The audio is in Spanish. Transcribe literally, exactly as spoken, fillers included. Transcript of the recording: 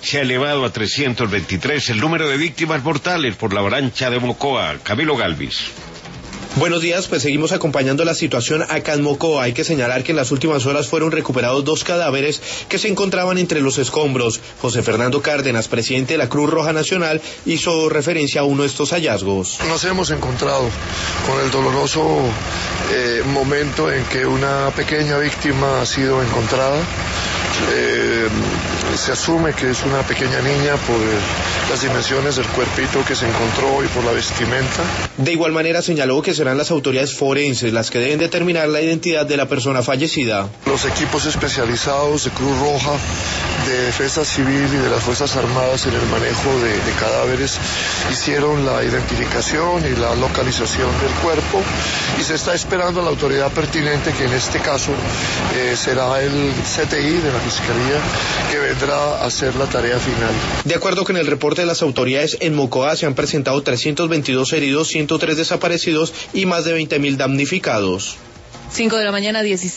se ha elevado a trescientos veintitrés el número de víctimas mortales por la avalancha de Mocoa. Camilo Galvis. Buenos días, pues seguimos acompañando la situación acá en Mocoa. Hay que señalar que en las últimas horas fueron recuperados dos cadáveres que se encontraban entre los escombros. José Fernando Cárdenas, presidente de la Cruz Roja Nacional, hizo referencia a uno de estos hallazgos. Nos hemos encontrado con el doloroso eh, momento en que una pequeña víctima ha sido encontrada. Eh, se asume que es una pequeña niña por eh, las dimensiones del cuerpito que se encontró y por la vestimenta. De igual manera señaló que serán las autoridades forenses las que deben determinar la identidad de la persona fallecida. Los equipos especializados de Cruz Roja, de Defensa Civil y de las Fuerzas Armadas en el manejo de, de cadáveres hicieron la identificación y la localización del cuerpo y se está esperando a la autoridad pertinente, que en este caso eh, será el C T I de la Fiscalía, que vendrá a hacer la tarea final. De acuerdo con el reporte de las autoridades, en Mocoa se han presentado trescientos veintidós heridos, ciento tres desaparecidos y más de veinte mil damnificados. cinco de la mañana, dieciséis.